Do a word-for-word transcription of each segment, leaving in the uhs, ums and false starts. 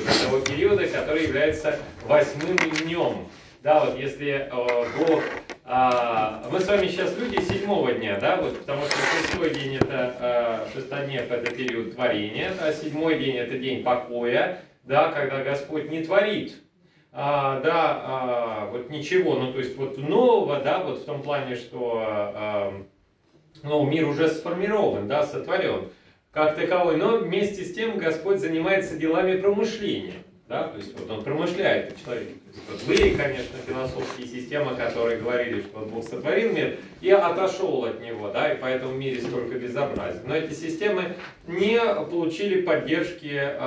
этого периода, который является восьмым днем. Да, вот если э, Бог... Э, мы с вами сейчас люди седьмого дня, да, вот, потому что шестой день это э, шестоднев, это период творения, а седьмой день это день покоя, да, когда Господь не творит, а, да, а, вот ничего, ну то есть вот нового, да, вот в том плане, что а, ну, мир уже сформирован, да, сотворен как таковой, но вместе с тем Господь занимается делами промышления. Да? То есть вот он промышляет о человеке. То есть, вот были, конечно, философские системы, которые говорили, что вот Бог сотворил мир и отошел от него, да, и поэтому в мире столько безобразия. Но эти системы не получили поддержки э,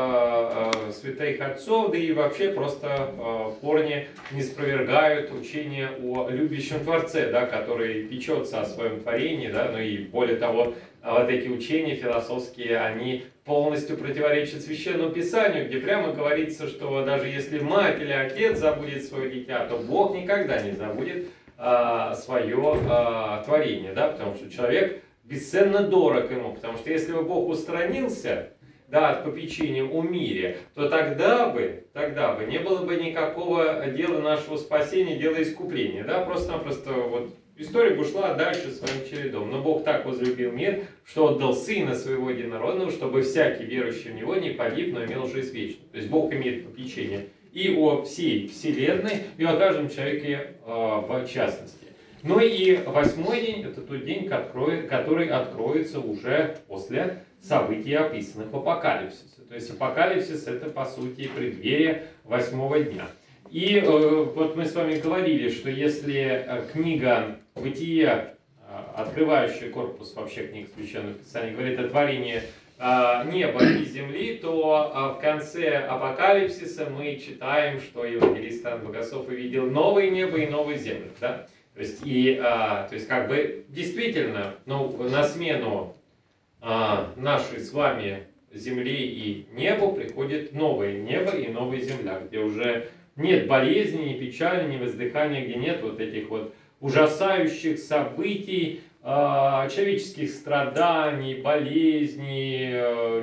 э, святых отцов, да и вообще просто э, в корне не спровергают учение о любящем Творце, да, который печется о своем творении, да, ну и более того, вот эти учения философские, они полностью противоречат Священному Писанию, где прямо говорится, что даже если мать или отец забудет свое дитя, то Бог никогда не забудет а, свое а, творение, да, потому что человек бесценно дорог ему, потому что если бы Бог устранился, да, от попечения о мире, то тогда бы, тогда бы не было бы никакого дела нашего спасения, дела искупления, да, просто-напросто вот история бы ушла дальше своим чередом. Но Бог так возлюбил мир, что отдал Сына Своего Единородного, чтобы всякий верующий в Него не погиб, но имел жизнь вечную. То есть Бог имеет попечение и о всей Вселенной, и о каждом человеке э, в частности. Ну и восьмой день – это тот день, который откроется уже после событий, описанных в Апокалипсисе. То есть Апокалипсис – это, по сути, преддверие восьмого дня. И э, вот мы с вами говорили, что если э, книга «Бытие», э, открывающая корпус вообще книг Священного Писания, говорит о творении э, неба и земли, то э, в конце Апокалипсиса мы читаем, что евангелист Иоанн Богослов увидел новое небо и новую землю. Да? То есть, и, э, то есть как бы действительно ну, на смену э, нашей с вами земли и небу приходит новое небо и новая земля, где уже нет болезни, ни печали, ни воздыхания, где нет вот этих вот ужасающих событий, э, человеческих страданий, болезней, э,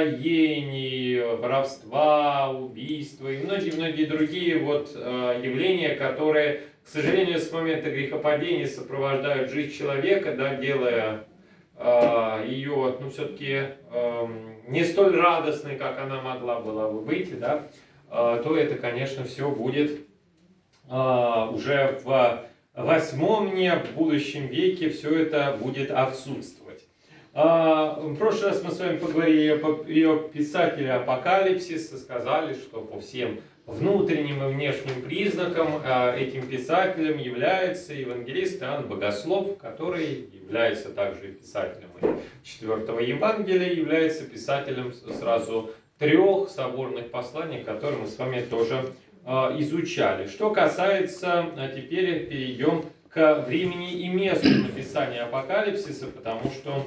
нестроений, воровства, убийства и многие-многие другие вот э, явления, которые, к сожалению, с момента грехопадения сопровождают жизнь человека, да, делая э, ее, ну, все-таки э, не столь радостной, как она могла была бы быть, да, то это, конечно, все будет uh, уже в восьмом дне, в будущем веке, все это будет отсутствовать. Uh, в прошлый раз мы с вами поговорили о писателе Апокалипсиса, сказали, что по всем внутренним и внешним признакам uh, этим писателем является евангелист Иоанн Богослов, который является также и писателем четвертого Евангелия, является писателем сразу трех соборных посланий, которые мы с вами тоже э, изучали. Что касается, а теперь перейдем к времени и месту написания Апокалипсиса, потому что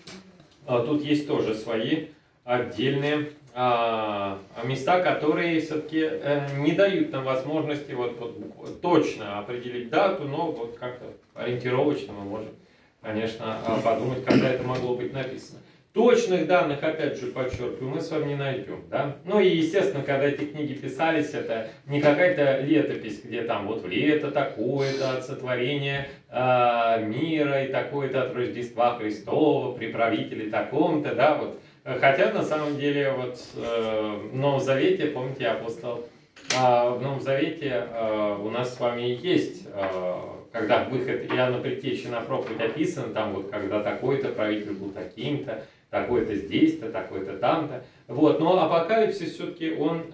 э, тут есть тоже свои отдельные э, места, которые все-таки э, не дают нам возможности вот, вот, точно определить дату, но вот как-то ориентировочно мы можем, конечно, подумать, когда это могло быть написано. Точных данных, опять же, подчеркиваю, мы с вами не найдем, да? Ну и, естественно, когда эти книги писались, это не какая-то летопись, где там вот в лето такое-то от сотворения э, мира и такое-то от Рождества Христова при правителе таком-то, да, вот. Хотя, на самом деле, вот э, в Новом Завете, помните, апостол, э, в Новом Завете э, у нас с вами есть... Э, когда выход Иоанна Предтечи на проповедь описан, там вот когда такой-то правитель был таким-то, такой-то здесь-то, такой-то там-то. Вот. Но Апокалипсис все-таки он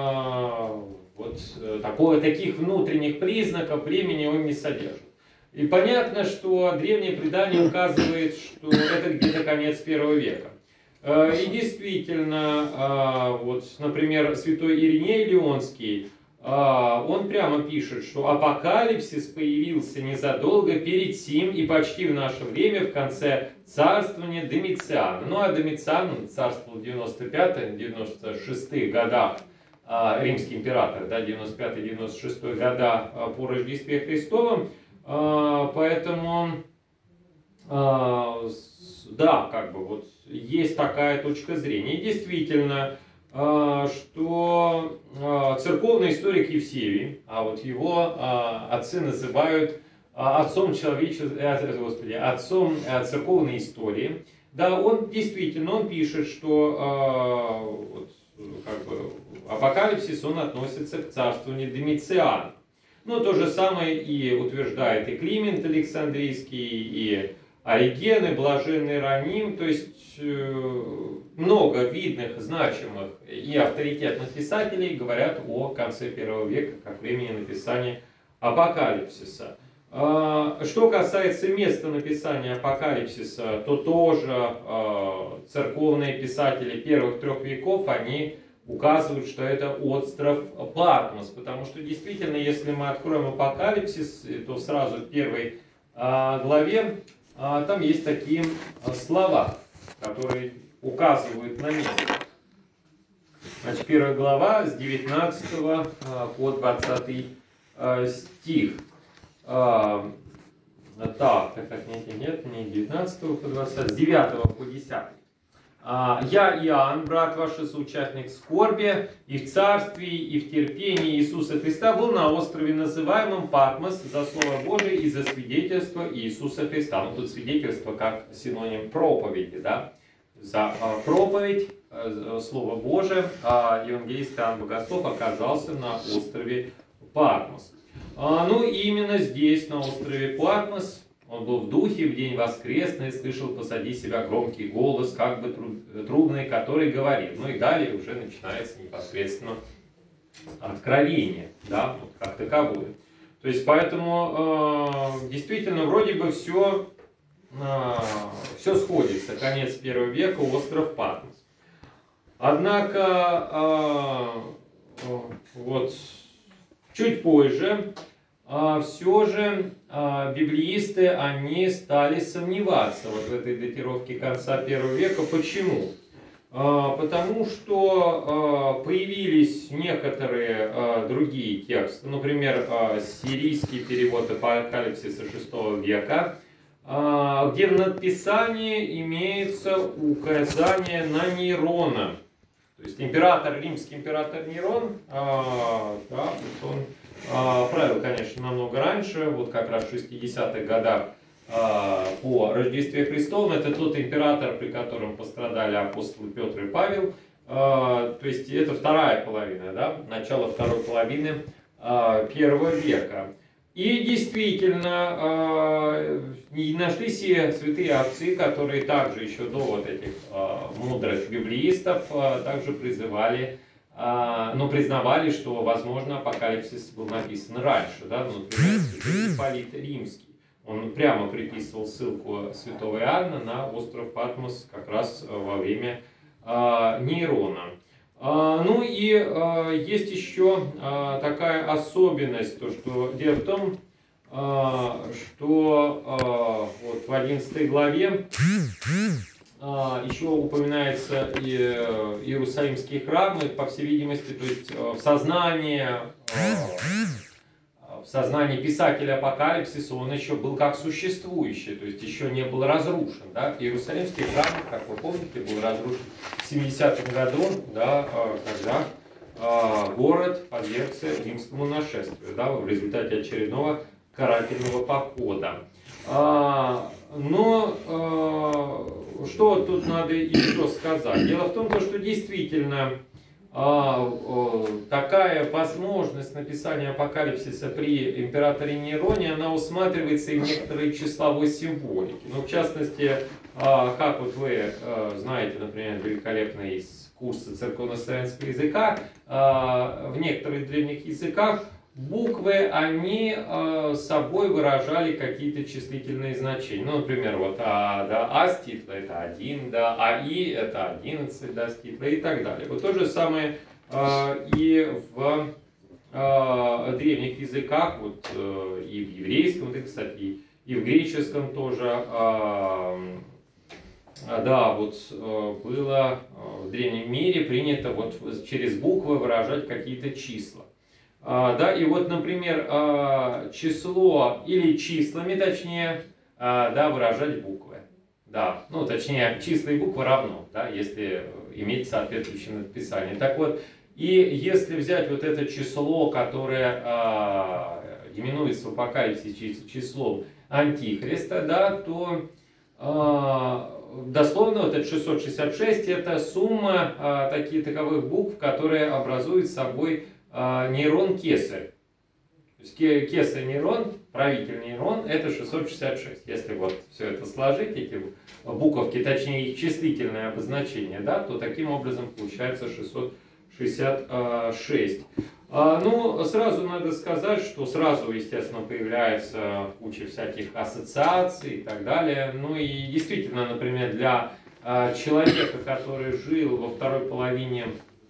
э, вот такого, таких внутренних признаков времени он не содержит. И понятно, что древнее предание указывает, что это где-то конец первого века. И действительно, вот, например, святой Ириней Леонский, он прямо пишет, что апокалипсис появился незадолго перед сим и почти в наше время в конце царствования Домициана. Ну а Домициан, он царствовал в девяносто пятом — девяносто шестом годах, римский император, да, девяносто пятый — девяносто шестой года по Рождестве Христовом, поэтому, да, как бы вот есть такая точка зрения. И действительно, что церковный историк Евсевий, а вот его а, отцы называют а, отцом человечества, а, господи, отцом а, церковной истории. Да, он действительно, он пишет, что а, вот, как бы, апокалипсис, он относится к царствованию Домициана. Ну, то же самое и утверждает и Климент Александрийский, и Ориген, и Блаженный Роним. То есть э, много видных, значимых и авторитетных писателей говорят о конце первого века как времени написания апокалипсиса. Э, что касается места написания апокалипсиса, то тоже э, церковные писатели первых трех веков, они указывают, что это остров Патмос, потому что действительно, если мы откроем Апокалипсис, то сразу в первой а, главе а, там есть такие а, слова, которые указывают на место. Значит, первая глава с девятнадцатого а, по двадцатый а, стих. А, так, так, так, нет, нет, не девятнадцатого по двадцатый, с девятого по десятый. «Я, Иоанн, брат ваш, соучастник скорби, и в царстве, и в терпении Иисуса Христа, был на острове, называемом Патмос, за Слово Божие и за свидетельство Иисуса Христа». Ну, тут свидетельство как синоним проповеди, да? За проповедь Слова Божия евангелист Иоанн Богослов оказался на острове Патмос. Ну, и именно здесь, на острове Патмос, он был в духе в день воскресный, слышал позади себя громкий голос, как бы трубный, который говорил. Ну и далее уже начинается непосредственно откровение, да, вот как таковое. То есть поэтому э, действительно вроде бы все, э, все сходится. Конец первого века, остров Патмос. Однако э, э, вот чуть позже А все же а, библеисты, они стали сомневаться вот в этой датировке конца первого века. Почему? А, потому что а, появились некоторые а, другие тексты, например, а, сирийский перевод Апокалипсиса шестого века, а, где в надписании имеется указание на Нерона. То есть император, римский император Нерон, а, да, вот он а, правил, конечно, намного раньше, вот как раз в шестидесятых годах а, по Рождестве Христовом. Это тот император, при котором пострадали апостолы Петр и Павел. А, то есть это вторая половина, да, начало второй половины а, первого века. И действительно, э, нашлись и святые отцы, которые также еще до вот этих э, мудрых библеистов э, также призывали, э, ну, признавали, что, возможно, Апокалипсис был написан раньше, да, ну, например, святой Ипполит Римский. Он прямо приписывал ссылку святого Иоанна на остров Патмос как раз во время э, Нерона. А, ну и а, есть еще а, такая особенность, то что дело в том, а, что а, вот в одиннадцатой главе а, еще упоминается и Иерусалимский храм, и, по всей видимости, то есть в сознании, а, в сознании писателя Апокалипсиса он еще был как существующий, то есть еще не был разрушен. Да? Иерусалимский храм, как вы помните, был разрушен в семидесятом году, да, когда а, город подвергся римскому нашествию, да, в результате очередного карательного похода. А, но а, что тут надо еще сказать? Дело в том, что действительно а, а, такая возможность написания апокалипсиса при императоре Нероне, она усматривается и в некоторой числовой символике. Ну, в частности, а, как вот вы а, знаете, например, великолепно из курса церковно-славянского языка, а, в некоторых древних языках буквы, они э, собой выражали какие-то числительные значения. Ну, например, вот А, да, А с титла это один, да, А И это одиннадцать, да, с титла и так далее. Вот то же самое э, и в э, древних языках, вот э, и в еврейском, да, кстати, и, и в греческом тоже, э, да, вот э, было в древнем мире принято вот через буквы выражать какие-то числа. А, да, и вот, например, а, число или числами, точнее, а, да, выражать буквы. Да, ну, точнее, числа и буквы равно, да, если иметь соответствующее написание. Так вот, И если взять вот это число, которое а, именуется в Апокалипсисе числом Антихриста, да, то а, дословно вот это шестьсот шестьдесят шесть это сумма а, таких таковых букв, которые образуют собой а, нейрон Кесарь. То есть Кесарь нейрон, правитель нейрон, это шестьсот шестьдесят шесть. Если вот все это сложить, эти буковки, точнее их числительное обозначение, да, то таким образом получается шестьсот шестьдесят шесть. А, ну, сразу надо сказать, что сразу, естественно, появляется куча всяких ассоциаций и так далее. Ну и действительно, например, для а, человека, который жил во второй половине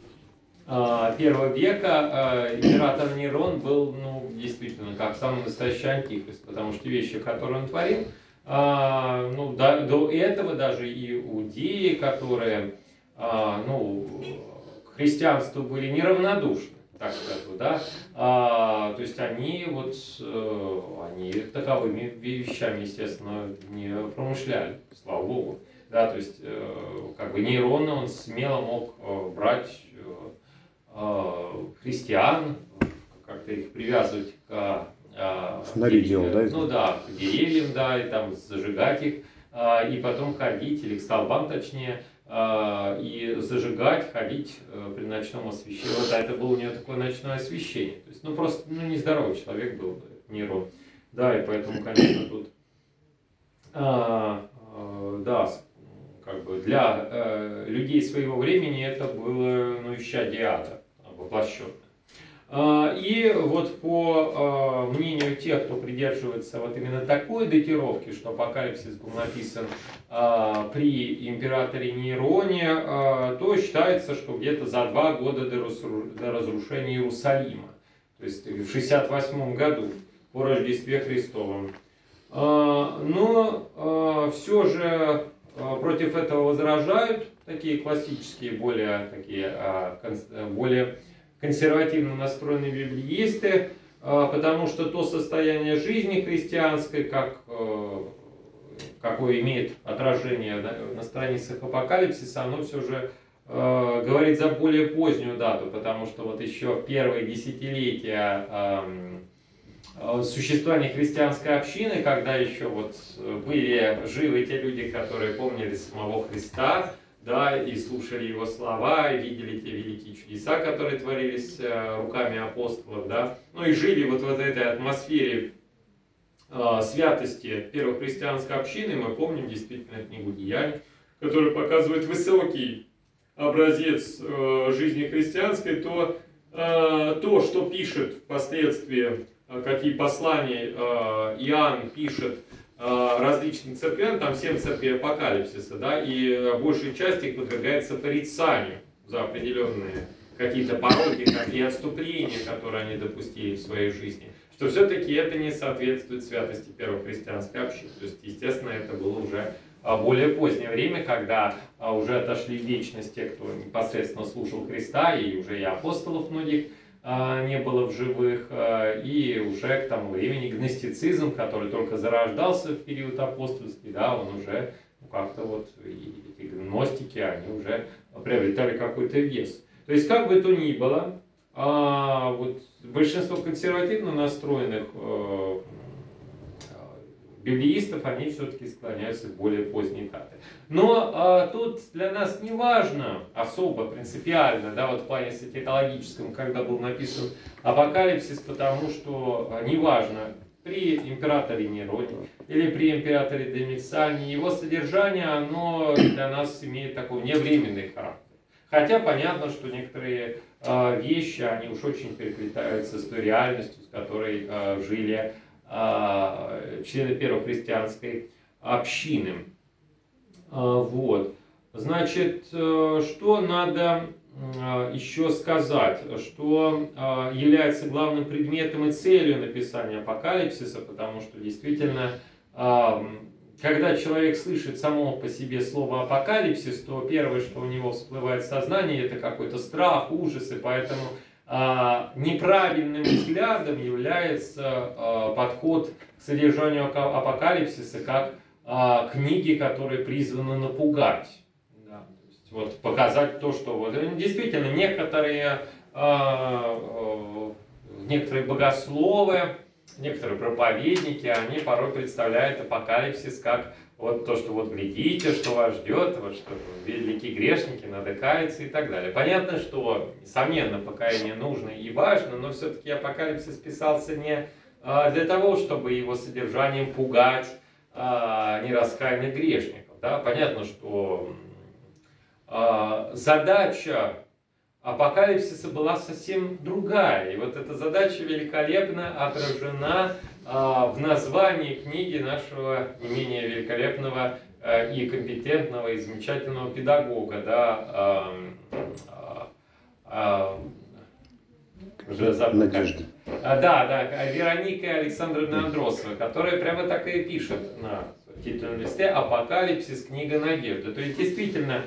а, первого века, а, император Нерон был, ну, действительно, как самый настоящий антихрист, потому что вещи, которые он творил, а, ну, до, до этого даже иудеи, которые, а, ну, к христианству были неравнодушны, так скажу, да, а, то есть они вот, э, они таковыми вещами, естественно, не промышляли, слава Богу, да, то есть, э, как бы Нейрон, он смело мог э, брать э, христиан, как-то их привязывать к, э, Снарядил, да? Ну да, к деревьям, да, и там зажигать их, э, и потом ходить, или к столбам точнее, и зажигать, ходить при ночном освещении. Вот это было у него такое ночное освещение. То есть, ну просто, ну нездоровый человек был Нерон. Да, и поэтому, конечно, тут, а, а, да, как бы для а, людей своего времени это было, ну, исчадие ада воплощенное. И вот по мнению тех, кто придерживается вот именно такой датировки, что Апокалипсис был написан при императоре Нейроне, то считается, что где-то за два года до разрушения Иерусалима, то есть в шестьдесят восьмом году по Рождестве Христовом. Но все же против этого возражают такие классические, более такие, более консервативно настроенные библеисты, потому что то состояние жизни христианской, как, какое имеет отражение на страницах Апокалипсиса, оно все же говорит за более позднюю дату, потому что вот еще в первые десятилетия существования христианской общины, когда еще вот были живы те люди, которые помнили самого Христа, да, и слушали его слова, и видели те великие чудеса, которые творились э, руками апостолов, да, ну и жили вот в вот этой атмосфере э, святости первой христианской общины. Мы помним действительно книгу Деяний, которая показывает высокий образец э, жизни христианской, то, э, то, что пишет впоследствии, э, какие послания э, Иоанн пишет различным церквям, там семь церквей Апокалипсиса, да, и большая часть их подвергается порицанию за определенные какие-то пороки и отступления, которые они допустили в своей жизни, что все-таки это не соответствует святости первой христианской общины. То есть, естественно, это было уже более позднее время, когда уже отошли в вечность те, кто непосредственно слушал Христа, и уже и апостолов многих не было в живых, и уже к тому времени гностицизм, который только зарождался в период апостольский, да, он уже, ну, как-то вот, и эти гностики, они уже приобретали какой-то вес. То есть, как бы то ни было, а, вот, большинство консервативно настроенных э, библеистов, они все-таки склоняются к более поздней дате. Но а, тут для нас не важно, особо принципиально, да, вот в плане сатирологическом, когда был написан Апокалипсис, потому что а, не важно, при императоре Нероне или при императоре Домициане, его содержание, оно для нас имеет такой невременный характер. Хотя понятно, что некоторые э, вещи, они уж очень переплетаются с той реальностью, с которой э, жили э, члены первой христианской общины. Э, вот. Значит, э, что надо э, еще сказать, что э, является главным предметом и целью написания Апокалипсиса, потому что действительно... Э, Когда человек слышит само по себе слово «апокалипсис», то первое, что у него всплывает в сознании, это какой-то страх, ужас, и поэтому а, неправильным взглядом является а, подход к содержанию апокалипсиса как а, книги, которые призваны напугать. Да, то есть, вот, показать то, что вот, действительно некоторые некоторые богословы, некоторые проповедники, они порой представляют апокалипсис как вот то, что вот глядите, что вас ждет, вот что великие грешники, надо каяться и так далее. Понятно, что, несомненно, покаяние нужно и важно, но все-таки апокалипсис писался не для того, чтобы его содержанием пугать нераскаянных грешников. Да? Понятно, что задача апокалипсиса была совсем другая. И вот эта задача великолепно отражена а, в названии книги нашего не менее великолепного а, и компетентного и замечательного педагога, да, а, а, а, уже забыл, Надежда. А, да, да, Вероника Александровна Андросова, которая прямо так и пишет на титульном листе «Апокалипсис. Книга надежды». То есть, действительно,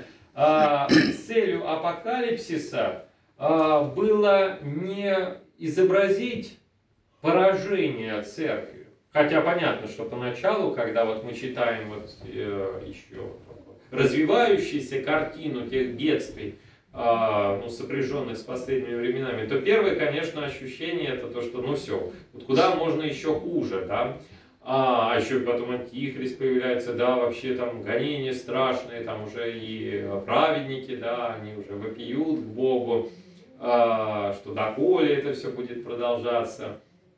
целью апокалипсиса было не изобразить поражение церкви. Хотя понятно, что поначалу, когда вот мы читаем вот э, еще развивающуюся картину тех бедствий, э, ну, сопряженных с последними временами, то первое, конечно, ощущение это то, что ну все, вот куда можно еще хуже, да? А, а еще потом антихрист появляется, да, вообще там гонения страшные, там уже и праведники, да, они уже вопиют к Богу, а, что доколе это все будет продолжаться.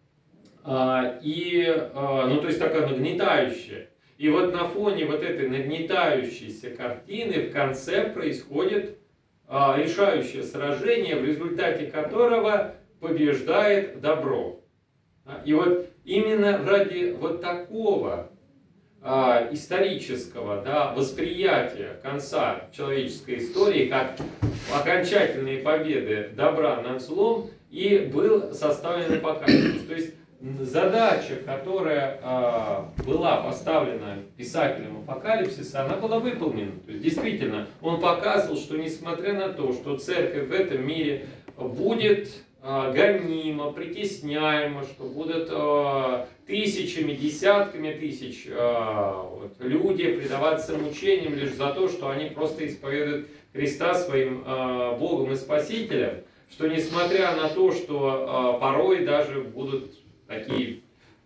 А, и, а, ну, то есть такая нагнетающая. И вот на фоне вот этой нагнетающейся картины в конце происходит а, решающее сражение, в результате которого побеждает добро. И вот именно ради вот такого а, исторического, да, восприятия конца человеческой истории, как окончательные победы добра над злом, и был составлен апокалипсис. То есть задача, которая а, была поставлена писателем апокалипсиса, она была выполнена. То есть действительно, он показывал, что несмотря на то, что церковь в этом мире будет гонима, притесняема, что будут э, тысячами, десятками тысяч э, вот, людей предаваться мучениям лишь за то, что они просто исповедуют Христа своим э, Богом и Спасителем, что несмотря на то, что э, порой даже будут такие,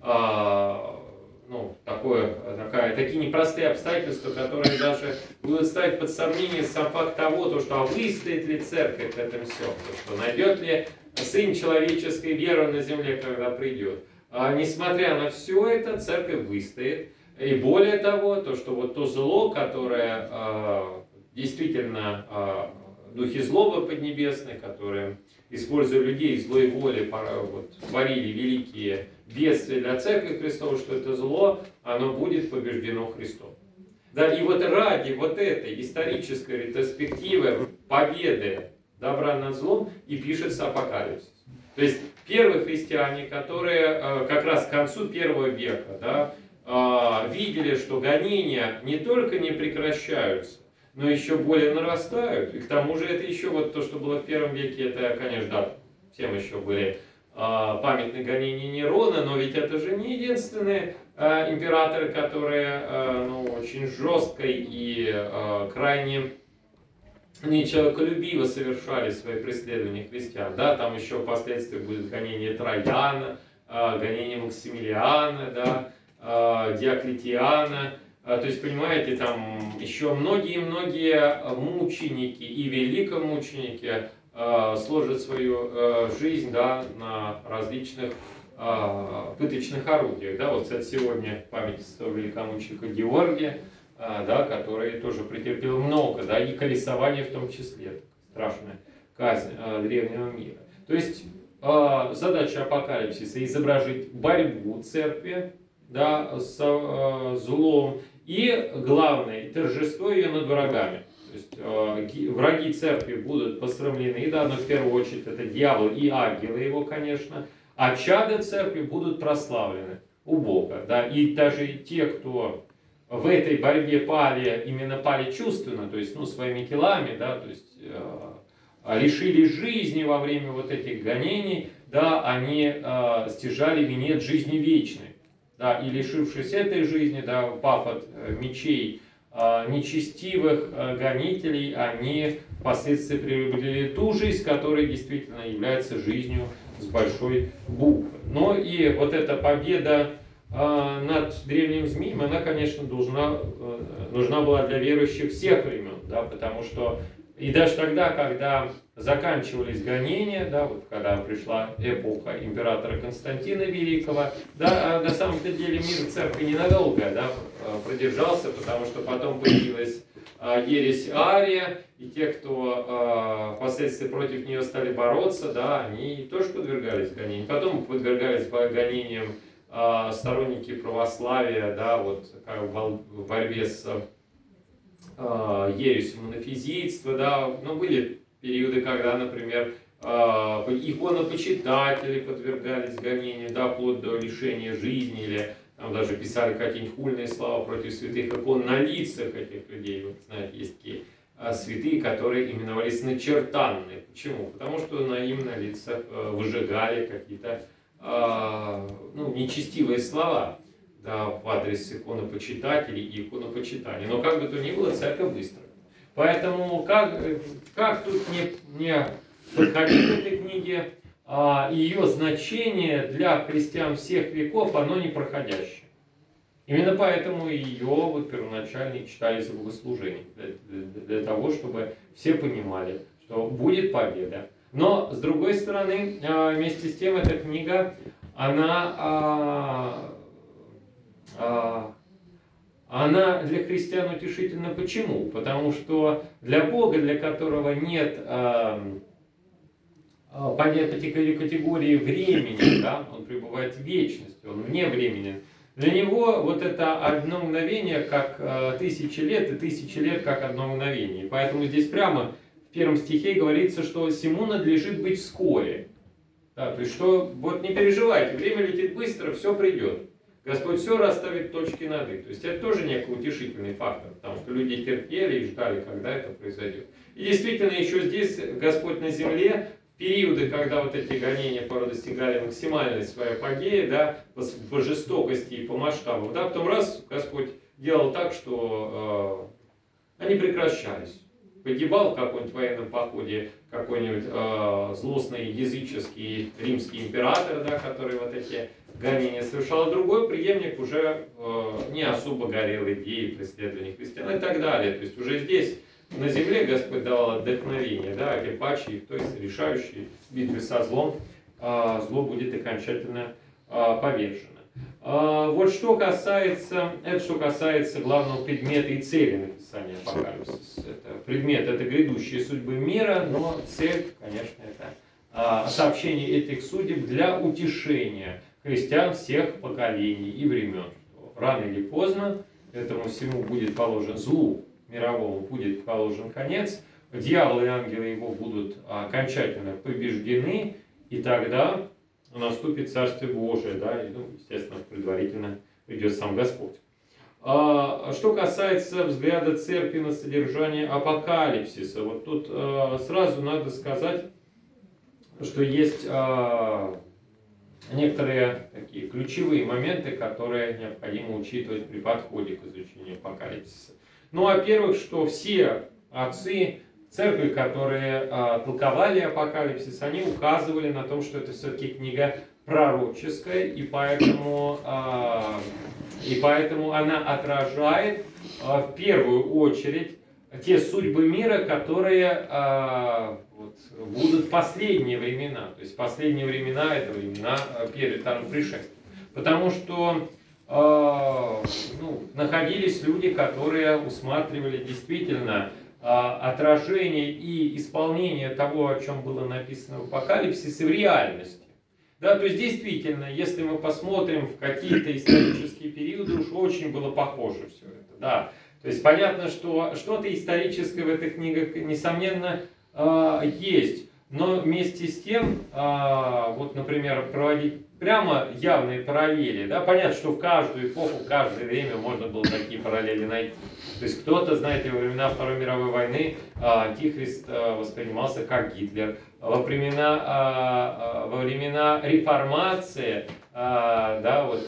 э, ну, такое, такая, такие непростые обстоятельства, которые даже будут ставить под сомнение сам факт того, то, что а выстоит ли церковь в этом всем, то, что найдет ли Сын человеческой веры на земле, когда придет. А, несмотря на все это, церковь выстоит. И более того, то, что вот то зло, которое а, действительно а, духи злобы поднебесные, которые, используя людей злой воли, вот, творили великие бедствия для церкви Христовой, что это зло, оно будет побеждено Христом. Да, и вот ради вот этой исторической ретроспективы победы добра над злом и пишется апокалипсис. То есть первые христиане, которые как раз к концу первого века, да, видели, что гонения не только не прекращаются, но еще более нарастают. И к тому же это еще вот то, что было в первом веке, это, конечно, да, всем еще были памятные гонения Нерона, но ведь это же не единственные императоры, которые ну, очень жестко и крайне нечеловеколюбиво совершали свои преследования христиан. Да, там еще впоследствии будет гонение Трояна, гонение Максимилиана, да, Диоклетиана. То есть, понимаете, там еще многие-многие мученики и великомученики сложат свою жизнь, да, на различных пыточных орудиях. Да, вот, кстати, сегодня память святого великомученика Георгия, да, который тоже претерпел много, да, и колесование в том числе, страшная казнь древнего мира. То есть задача апокалипсиса изображить борьбу церкви, да, с злом и, главное, торжество ее над врагами. То есть враги церкви будут посрамлены, да, но в первую очередь это дьявол и ангелы его, конечно, а чада церкви будут прославлены у Бога, да, и даже те, кто в этой борьбе пали, именно пали чувственно, то есть, ну, своими телами, да, то есть, э, лишили жизни во время вот этих гонений, да, они э, стяжали венец жизни вечной, да, и лишившись этой жизни, да, упав от э, мечей э, нечестивых э, гонителей, они впоследствии приобрели ту жизнь, которая действительно является жизнью с большой буквы. Но и вот эта победа э, над древним змеем, она, конечно, должна, э, нужна была для верующих всех времен, да, потому что и даже тогда, когда заканчивались гонения, да, вот когда пришла эпоха императора Константина Великого, да, а на самом-то деле мир церкви ненадолго, да, продержался, потому что потом появилась ересь Ария, и те, кто э, впоследствии против нее стали бороться, да, они тоже подвергались гонениям. Потом подвергались гонениям э, сторонники православия, да, вот в борьбе с э, ересью монофизитства, да, но были периоды, когда, например, э, иконопочитатели подвергались гонению, да, вплоть до лишения жизни, или там даже писали какие-нибудь хульные слова против святых икон на лицах этих людей. Вы знаете, есть такие а, святые, которые именовались начертанные. Почему? Потому что на им на лицах а, выжигали какие-то а, ну, нечестивые слова, да, в адрес иконопочитателей и иконопочитания. Но как бы то ни было, церковь выстроена. Поэтому как, как тут не, не подходить к этой книге, а ее значение для христиан всех веков, оно непроходящее. Именно поэтому ее вот первоначально читали за богослужение, для, для, для того, чтобы все понимали, что будет победа. Но, с другой стороны, вместе с тем, эта книга, она, а, а, она для христиан утешительна. Почему? Потому что для Бога, для которого нет а, понятной категории времени, да, он пребывает в вечности, он вне времени. Для него вот это одно мгновение как э, тысячи лет, и тысячи лет как одно мгновение. Поэтому здесь прямо в первом стихе говорится, что сему надлежит быть вскоре. Да, то есть, что вот не переживайте, время летит быстро, все придет. Господь все расставит точки над «и». То есть это тоже некий утешительный фактор, потому что люди терпели и ждали, когда это произойдет. И действительно, еще здесь Господь на земле, в периоды, когда вот эти гонения порой достигали максимальной своей апогеи, да, по жестокости и по масштабам, да, потом раз Господь делал так, что э, они прекращались. Погибал в каком-нибудь военном походе какой-нибудь э, злостный языческий римский император, да, который вот эти гонения совершал, а другой преемник уже э, не особо горел идеей преследования христиан и так далее. То есть уже здесь на земле Господь давал отдохновение, да, а тем паче, то есть решающей битве со злом, э, зло будет окончательно э, повержено. Э, вот что касается, это что касается главного предмета и цели написания Апокалипсиса. Это предмет, это грядущие судьбы мира, но цель, конечно, это э, сообщение этих судеб для утешения христиан всех поколений и времен. Рано или поздно этому всему будет положен, злу мировому будет положен конец, дьявол и ангелы его будут окончательно побеждены, и тогда наступит Царствие Божие, да, и, ну, естественно, предварительно придет сам Господь. А, что касается взгляда церкви на содержание апокалипсиса, вот тут а, сразу надо сказать, что есть а, некоторые такие ключевые моменты, которые необходимо учитывать при подходе к изучению апокалипсиса. Ну, во-первых, что все отцы церкви, которые а, толковали апокалипсис, они указывали на то, что это все-таки книга пророческая, и поэтому, а, и поэтому она отражает а, в первую очередь те судьбы мира, которые а, вот, будут в последние времена. То есть последние времена — это времена перед вторым пришествием. Потому что э, ну, находились люди, которые усматривали действительно э, отражение и исполнение того, о чем было написано в Апокалипсисе, в реальности. Да, то есть действительно, если мы посмотрим в какие-то исторические периоды, уж очень было похоже все это. Да. То есть понятно, что что-то историческое в этих книгах, несомненно, э, есть. Но вместе с тем, э, вот, например, проводить прямо явные параллели, да, понятно, что в каждую эпоху, в каждое время можно было такие параллели найти. То есть кто-то, знаете, во времена Второй мировой войны э, антихрист э, воспринимался как Гитлер. Во времена, э, во времена реформации, э, да, вот,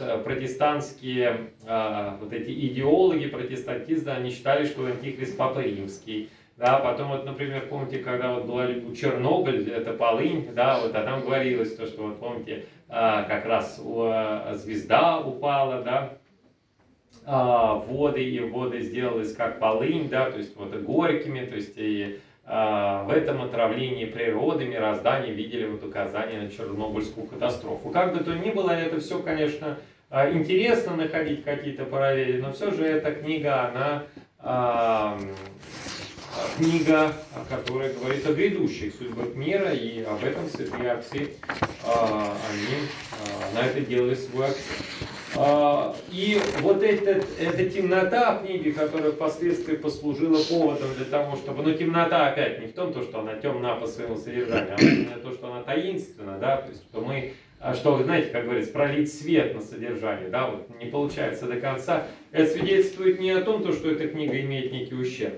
протестантские э, вот эти идеологи протестантизма, они считали, что антихрист Папа Римский. Да, потом вот, например, помните, когда вот была Чернобыль, это полынь, да, вот, а там говорилось то, что вот помните, как раз звезда упала, да, в воды, и воды сделалась как полынь, да, то есть вот и горькими, то есть и в этом отравлении природы, мироздания видели вот указания на Чернобыльскую катастрофу. Как бы то ни было, это все, конечно, интересно находить какие-то параллели, но все же эта книга, она а, книга, которая говорит о грядущих судьбах мира, и об этом святые отцы, а, они а, на это делали свой акцент. А, и вот эта, эта темнота в книге, которая впоследствии послужила поводом для того, чтобы... Но темнота опять не в том, что она темна по своему содержанию, а именно то, что она таинственна, да, то есть что мы... Что, знаете, как говорится, пролить свет на содержание, да, вот не получается до конца. Это свидетельствует не о том, то, что эта книга имеет некий ущерб,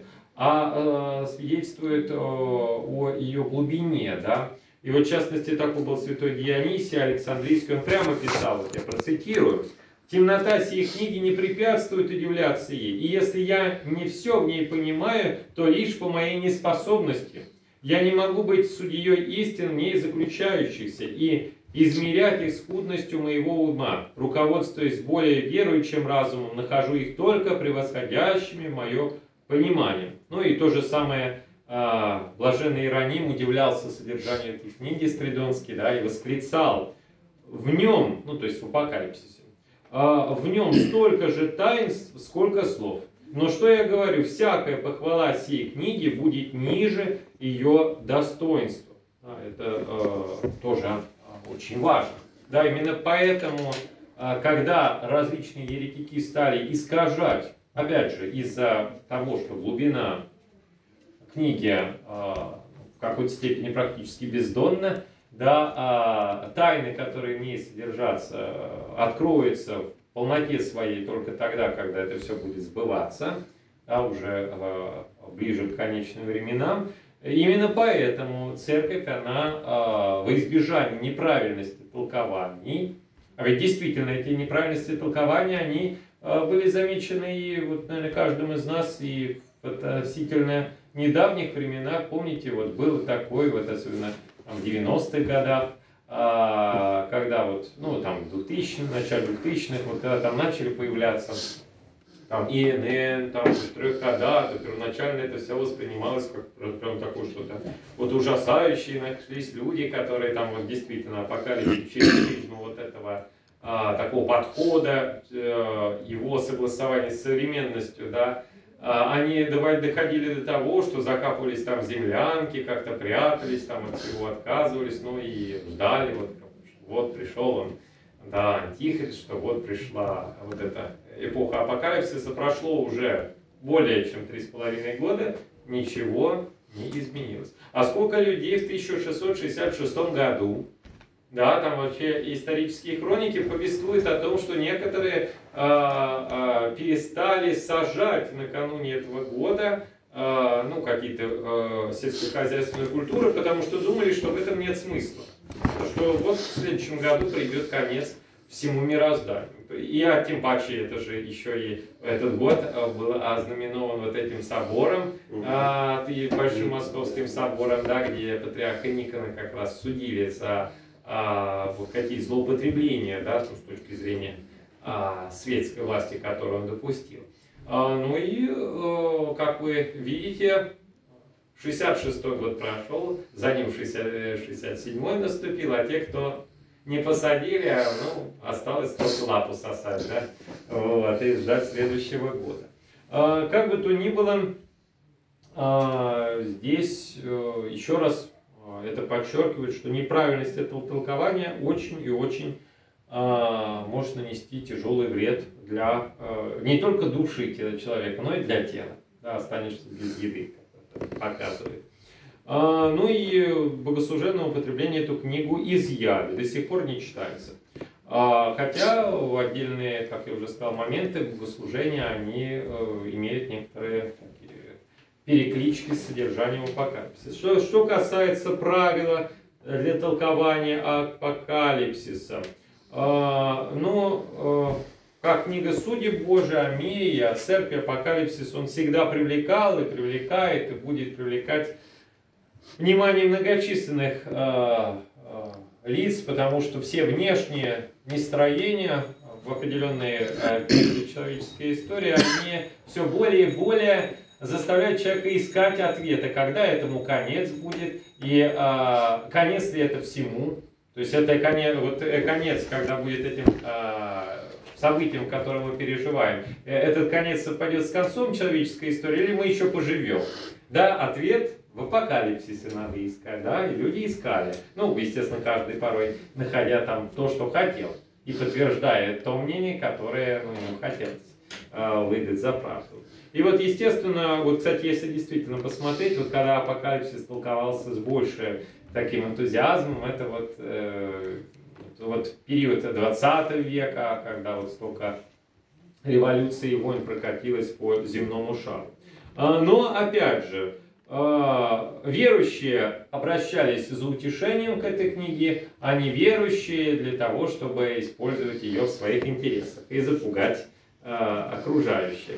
а э, свидетельствует о, о ее глубине, да. И вот в частности такой был святой Дионисий Александрийский, он прямо писал, вот я процитирую: «Темнота сей книги не препятствует удивляться ей, и если я не все в ней понимаю, то лишь по моей неспособности. Я не могу быть судьей истин в ней заключающихся и измерять их скудностью моего ума, руководствуясь более верой, чем разумом, нахожу их только превосходящими мое понимание». Ну и то же самое а, блаженный Иероним удивлялся содержанию этой книги Стридонский, да, и восклицал: в нем, ну то есть в Апокалипсисе, а, в нем столько же таинств, сколько слов. Но что я говорю, всякая похвала сей книги будет ниже ее достоинства. Да, это э, тоже э, очень важно. Да, именно поэтому, э, когда различные еретики стали искажать, опять же, из-за того, что глубина книги э, в какой-то степени практически бездонна, да, э, тайны, которые в ней содержатся, э, откроются в полноте своей только тогда, когда это все будет сбываться, да, уже э, ближе к конечным временам. Именно поэтому церковь, она э, во избежание неправильности толкований, а ведь действительно эти неправильности толкования, они э, были замечены и, вот, наверное, каждым из нас и в относительно недавних временах. Помните, вот был такой, вот особенно в девяностых годах, а, когда вот, ну там в двухтысячных, в начале двухтысячных, вот когда там начали появляться там И Н Н, там треххода, то первоначально это все воспринималось как прям такое что-то вот ужасающее. Нашлись люди, которые там вот действительно апокалипсис через призму вот этого а, такого подхода, э, его согласования с современностью, да, а, они доходили до того, что закапывались там в землянки, как-то прятались, там от всего отказывались, ну и ждали, вот, вот пришел он, да, Антихрист, что вот пришла вот эта эпоха апокалипсиса. Прошло уже более чем три с половиной года, ничего не изменилось. А сколько людей в тысяча шестьсот шестьдесят шестом году, да, там вообще исторические хроники повествуют о том, что некоторые а, а, перестали сажать накануне этого года а, ну, какие-то а, сельскохозяйственные культуры, потому что думали, что в этом нет смысла. Что вот в следующем году придет конец всему мирозданию. И а тем паче, это же еще и этот год был ознаменован вот этим собором, а, и Большим Московским собором, да, где патриарха Никона как раз судили за а, вот какие злоупотребления, да, с точки зрения а, светской власти, которую он допустил. А, ну и, а, как вы видите, шестьдесят шестой год прошел, за ним шестьдесят седьмой наступил, а те, кто не посадили, ну, осталось только лапу сосать, да, вот, и ждать следующего года. А, как бы то ни было, а, здесь а, еще раз а, это подчеркивает, что неправильность этого толкования очень и очень а, может нанести тяжелый вред для а, не только души человека, но и для тела. Да, останешься без еды, как это показывает. А, ну и богослужебное употребление эту книгу изъяли, до сих пор не читается. А, хотя в отдельные, как я уже сказал, моменты богослужения, они э, имеют некоторые такие переклички с содержанием апокалипсиса. Что, что касается правила для толкования апокалипсиса, а, ну, как книга Судеб Божия, о мире, о церкви, Апокалипсис, он всегда привлекал и привлекает, и будет привлекать внимание многочисленных э, э, лиц, потому что все внешние нестроения в определенные э, периоды человеческой истории, они все более и более заставляют человека искать ответы, когда этому конец будет, и э, конец ли это всему. То есть это конец, вот, конец, когда будет этим э, событием, которое мы переживаем, этот конец совпадет с концом человеческой истории, или мы еще поживем. Да, ответ в Апокалипсисе надо искать, да, и люди искали. Ну, естественно, каждый порой, находя там то, что хотел, и подтверждая то мнение, которое, ну, ему хотелось э, выдать за правду. И вот, естественно, вот, кстати, если действительно посмотреть, вот когда Апокалипсис толковался с большим таким энтузиазмом, это вот, э, вот период двадцатого века, когда вот столько революций и войн прокатилось по земному шару. Но, опять же, верующие обращались за утешением к этой книге, а неверующие для того, чтобы использовать ее в своих интересах и запугать окружающих.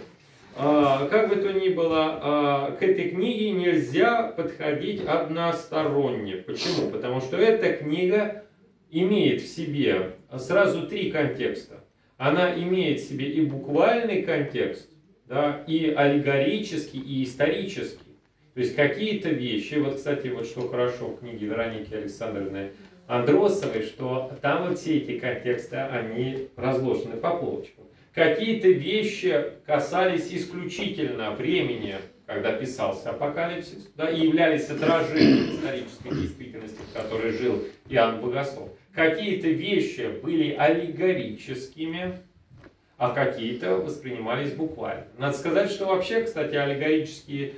Как бы то ни было, к этой книге нельзя подходить односторонне. Почему? Потому что эта книга имеет в себе сразу три контекста. Она имеет в себе и буквальный контекст, да, и аллегорический, и исторический. То есть какие-то вещи, вот, кстати, вот что хорошо в книге Вероники Александровны Андросовой, что там вот все эти контексты, они разложены по полочкам. Какие-то вещи касались исключительно времени, когда писался Апокалипсис, да, и являлись отражением исторической действительности, в которой жил Иоанн Богослов. Какие-то вещи были аллегорическими, а какие-то воспринимались буквально. Надо сказать, что вообще, кстати, аллегорический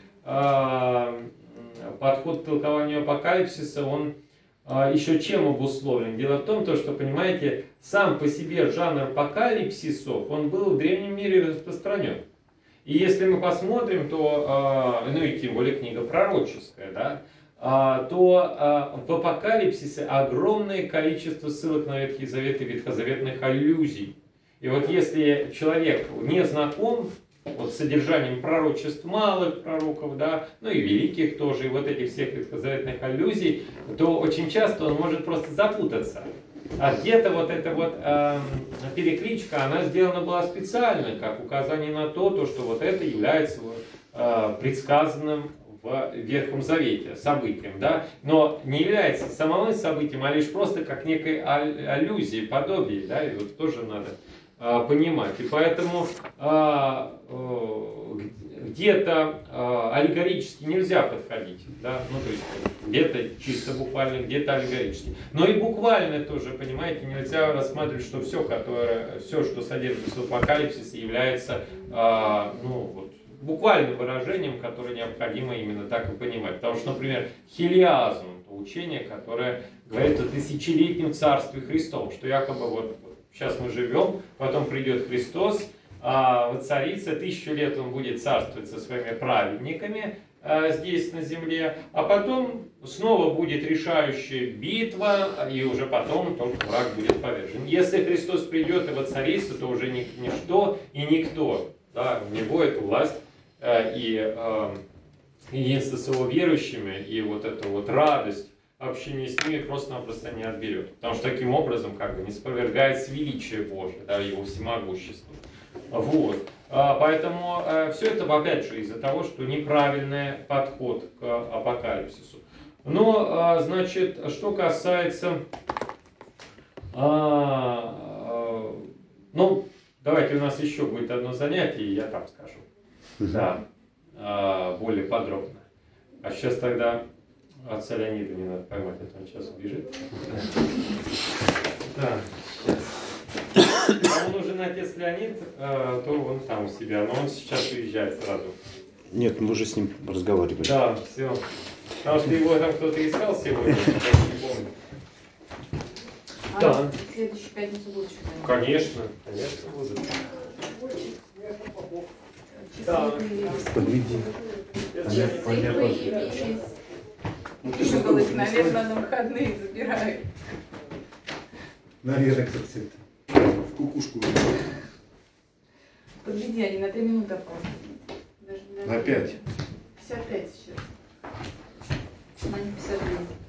э, подход к толкованию Апокалипсиса, он э, еще чем обусловлен? Дело в том, что, понимаете, сам по себе жанр апокалипсисов, он был в древнем мире распространен. И если мы посмотрим, то, э, ну и тем более книга пророческая, да, э, то э, в Апокалипсисе огромное количество ссылок на Ветхий Завет и ветхозаветных аллюзий. И вот если человек не знаком вот, с содержанием пророчеств малых пророков, да, ну и великих тоже, и вот этих всех ветхозаветных аллюзий, то очень часто он может просто запутаться. А где-то вот эта вот э, перекличка, она сделана была специально, как указание на то, то что вот это является э, предсказанным в Ветхом Завете событием, да, но не является самым событием, а лишь просто как некой аллюзией, подобие, да, и вот тоже надо э, понимать. И поэтому э, э, где-то э, аллегорически нельзя подходить, да, ну то есть где-то чисто буквально, где-то аллегорически. Но и буквально тоже, понимаете, нельзя рассматривать, что все, которое, все, что содержится в Апокалипсисе, является э, ну, вот, буквальным выражением, которое необходимо именно так и понимать. Потому что, например, хилиазм, это учение, которое говорит о тысячелетнем царстве Христовом, что якобы вот, вот сейчас мы живем, потом придет Христос, а, воцарится, тысячу лет он будет царствовать со своими праведниками а, здесь на земле, а потом снова будет решающая битва, и уже потом только враг будет повержен. Если Христос придет и воцарится, то уже ни, ничто и никто, да, у него эту власть а, и а, единство с его верующими, и вот эту вот радость общение с ними просто-напросто не отберет. Потому что таким образом как бы не спровергается величие Божие, да, его всемогущество. Вот. Поэтому все это, опять же, из-за того, что неправильный подход к апокалипсису. Но, значит, что касается... Ну, давайте у нас еще будет одно занятие, и я там скажу. Да, более подробно. А сейчас тогда отца Леонида не надо поймать, а то он сейчас убежит. Да, сейчас. Кому нужен отец Леонид, то он там у себя, но он сейчас уезжает сразу. Нет, мы уже с ним разговаривали. Да, все. Потому что его там кто-то искал сегодня, я не помню. А да. В следующую пятницу будут что-то? Конечно, конечно будут. Да. Подведи. Наверное, на выходные забирают. Наверное, кстати, в кукушку. Подведи, они на три минуты опаздывают. Даже не На пять. пятьдесят пять сейчас. Они пятьдесят девять.